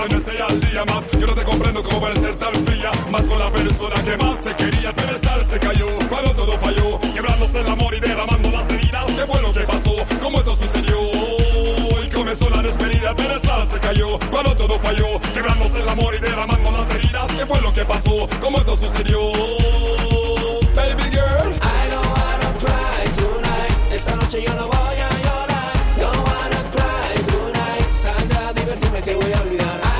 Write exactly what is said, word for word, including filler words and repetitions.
sea al día más. Yo no te comprendo cómo puedes ser tan fría. Más con la persona que más te quería. El pedestal se cayó cuando todo falló, quebrándose el amor y derramando las heridas. ¿Qué fue lo que pasó? ¿Cómo esto sucedió? Y comenzó la despedida. El pedestal se cayó cuando todo falló, quebrándose el amor y derramando las heridas. ¿Qué fue lo que pasó? ¿Cómo esto sucedió? Baby girl, I don't wanna cry tonight. Esta noche yo no